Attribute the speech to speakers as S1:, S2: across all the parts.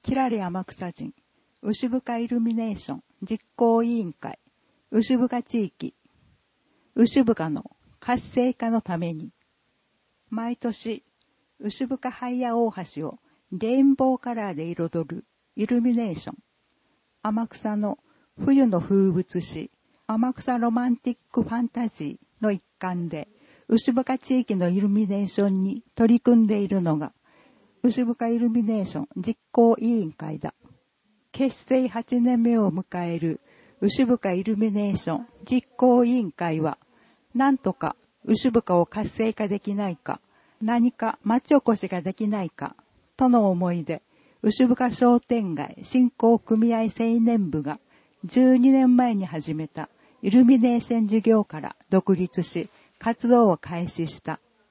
S1: キラリ天草人牛深イルミネーション実行委員会牛深地域牛深の活性化のために毎年牛深ハイヤ大橋をレインボーカラーで彩るイルミネーション天草の冬の風物詩天草ロマンティックファンタジーの一環で牛深地域のイルミネーションに取り組んでいるのが牛深イルミネーション実行委員会だ。結成8年目を迎える牛深イルミネーション実行委員会は、なんとか牛深を活性化できないか、何か町おこしができないか、との思いで、牛深商店街振興組合青年部が12年前に始めたイルミネーション事業から独立し、活動を開始した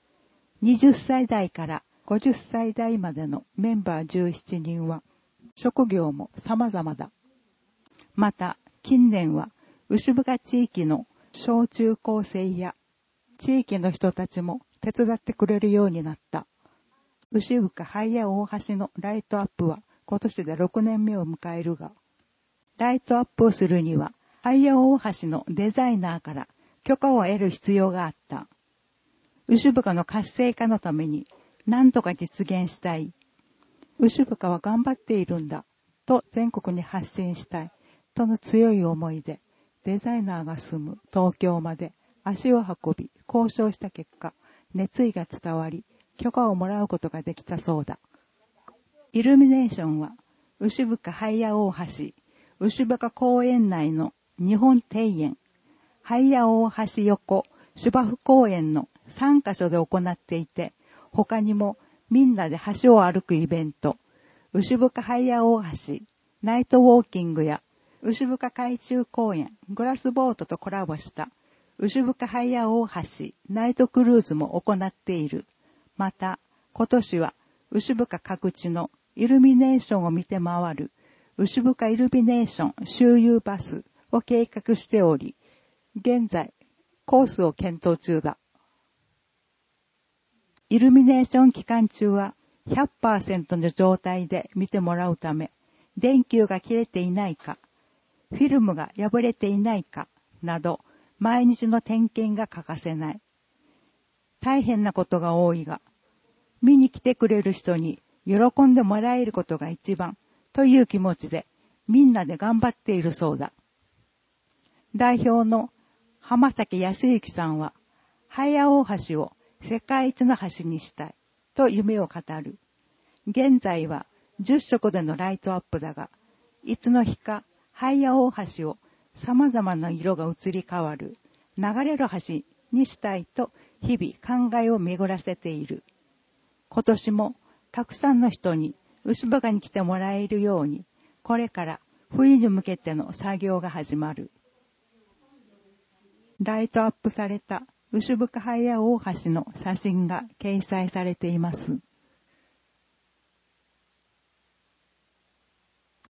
S1: 。20歳代から50歳代までのメンバー17人は、職業も様々だ。また、近年は、牛深地域の小中高生や、地域の人たちも手伝ってくれるようになった。牛深ハイヤ大橋のライトアップは、今年で6年目を迎えるが、ライトアップをするには、ハイヤ大橋のデザイナーから許可を得る必要があった。牛深の活性化のために、何とか実現したい。牛深は頑張っているんだ。と全国に発信したい。との強い思いで、デザイナーが住む東京まで足を運び、交渉した結果、熱意が伝わり、許可をもらうことができたそうだ。イルミネーションは、牛深ハイヤ大橋、牛深公園内の日本庭園、ハイヤ大橋横芝生公園の3カ所で行っていて、他にもみんなで橋を歩くイベント、牛深ハイヤ大橋、ナイトウォーキングや、牛深海中公園、グラスボートとコラボした、牛深ハイヤ大橋、ナイトクルーズも行っている。また、今年は、牛深各地のイルミネーションを見て回る、牛深イルミネーション周遊バスを計画しており、現在、コースを検討中だ。イルミネーション期間中は 100% の状態で見てもらうため、電球が切れていないか、フィルムが破れていないか、など、毎日の点検が欠かせない。大変なことが多いが、見に来てくれる人に喜んでもらえることが一番という気持ちで、みんなで頑張っているそうだ。代表の浜崎康之さんは、ハイヤ大橋を世界一の橋にしたいと夢を語る。現在は10色でのライトアップだが、いつの日かハイヤ大橋を様々な色が移り変わる流れる橋にしたいと日々考えを巡らせている。今年もたくさんの人に牛深に来てもらえるように、これから冬に向けての作業が始まる。ライトアップされた牛深ハイヤ大橋の写真が掲載されています。